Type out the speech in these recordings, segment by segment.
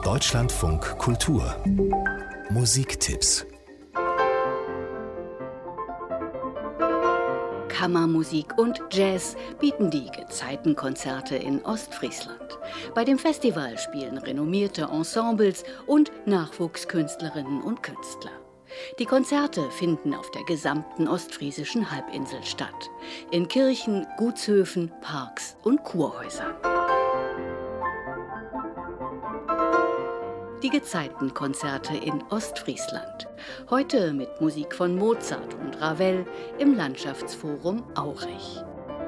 Deutschlandfunk Kultur Musiktipps. Kammermusik und Jazz bieten die Gezeitenkonzerte in Ostfriesland. Bei dem Festival spielen renommierte Ensembles und Nachwuchskünstlerinnen und Künstler. Die Konzerte finden auf der gesamten ostfriesischen Halbinsel statt. In Kirchen, Gutshöfen, Parks und Kurhäusern. Die Gezeitenkonzerte in Ostfriesland. Heute mit Musik von Mozart und Ravel im Landschaftsforum Aurich.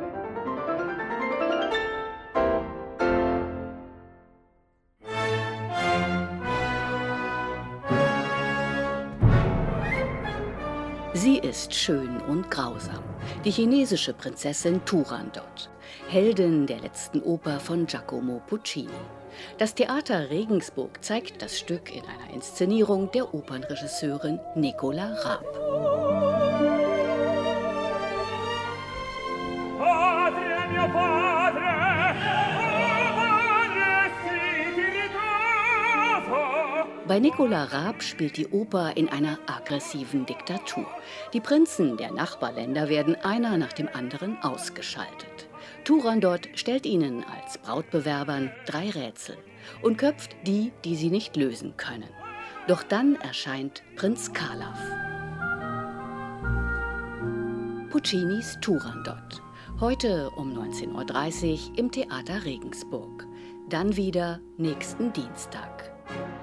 Sie ist schön und grausam, die chinesische Prinzessin Turandot, Heldin der letzten Oper von Giacomo Puccini. Das Theater Regensburg zeigt das Stück in einer Inszenierung der Opernregisseurin Nicola Raab. Bei Nicola Raab spielt die Oper in einer aggressiven Diktatur. Die Prinzen der Nachbarländer werden einer nach dem anderen ausgeschaltet. Turandot stellt ihnen als Brautbewerbern 3 Rätsel und köpft die, die sie nicht lösen können. Doch dann erscheint Prinz Kalav. Puccinis Turandot. Heute um 19:30 Uhr im Theater Regensburg. Dann wieder nächsten Dienstag.